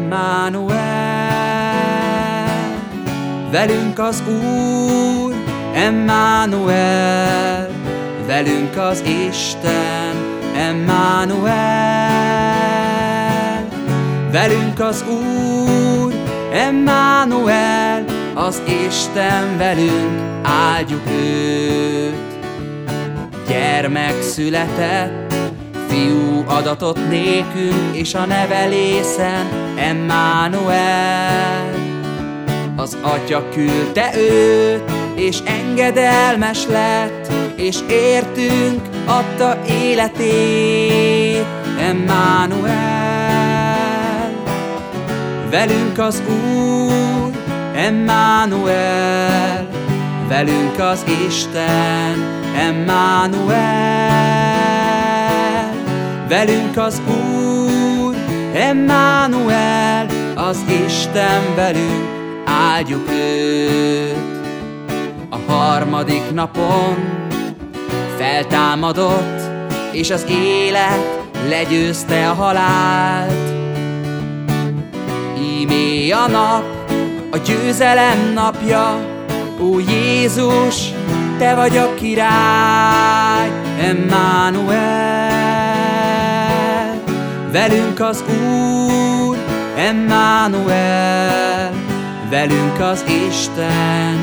Emmanuel, velünk az Úr, Emmanuel, velünk az Isten, Emmanuel, velünk az Úr, Emmanuel, az Isten velünk, áldjuk őt. Gyermek született, fiú adatott nékünk, és a nevelészen Emmanuel. Az Atya küldte őt, és engedelmes lett, és értünk adta életét, Emmanuel. Velünk az Úr, Emmanuel, velünk az Isten, Emmanuel, velünk az Úr, Emmanuel, az Isten velünk, áldjuk őt. A harmadik napon feltámadott, és az élet legyőzte a halált. Ímé a nap, a győzelem napja, ó Jézus, te vagy a király, Emmanuel. Velünk az Úr, Emmanuel, velünk az Isten,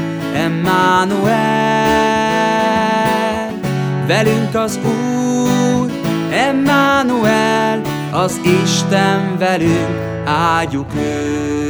Emmanuel, velünk az Úr, Emmanuel, az Isten velünk, áldjuk őt.